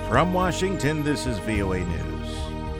From Washington, this is VOA News.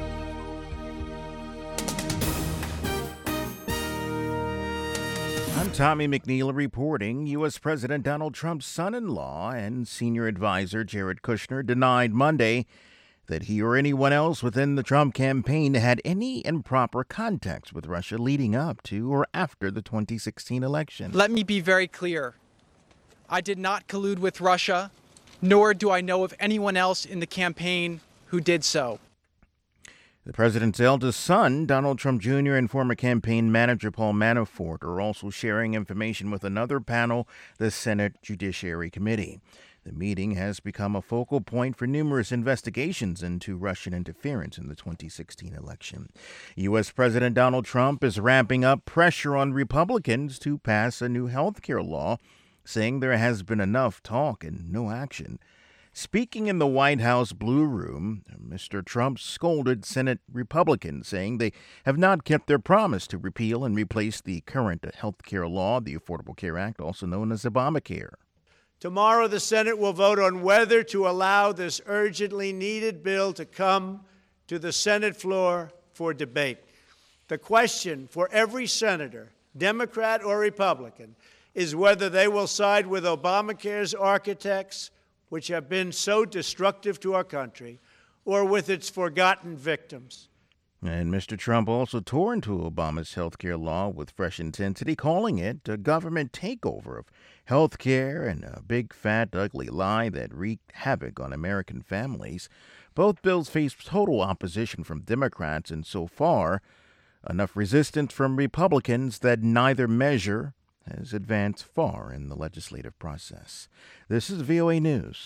I'm Tommy McNeil reporting. U.S. President Donald Trump's son-in-law and senior advisor Jared Kushner denied Monday that he or anyone else within the Trump campaign had any improper contacts with Russia leading up to or after the 2016 election. Let me be very clear. I did not collude with Russia, nor do I know of anyone else in the campaign who did so. The president's eldest son, Donald Trump Jr., and former campaign manager Paul Manafort are also sharing information with another panel, the Senate Judiciary Committee. The meeting has become a focal point for numerous investigations into Russian interference in the 2016 election. U.S. President Donald Trump is ramping up pressure on Republicans to pass a new health care law, saying there has been enough talk and no action. Speaking in the White House Blue Room, Mr. Trump scolded Senate Republicans, saying they have not kept their promise to repeal and replace the current health care law, the Affordable Care Act, also known as Obamacare. Tomorrow, the Senate will vote on whether to allow this urgently needed bill to come to the Senate floor for debate. The question for every senator, Democrat or Republican, is whether they will side with Obamacare's architects, which have been so destructive to our country, or with its forgotten victims. And Mr. Trump also tore into Obama's health care law with fresh intensity, calling it a government takeover of health care and a big, fat, ugly lie that wreaked havoc on American families. Both bills face total opposition from Democrats, and so far, enough resistance from Republicans that neither measure has advanced far in the legislative process. This is VOA News.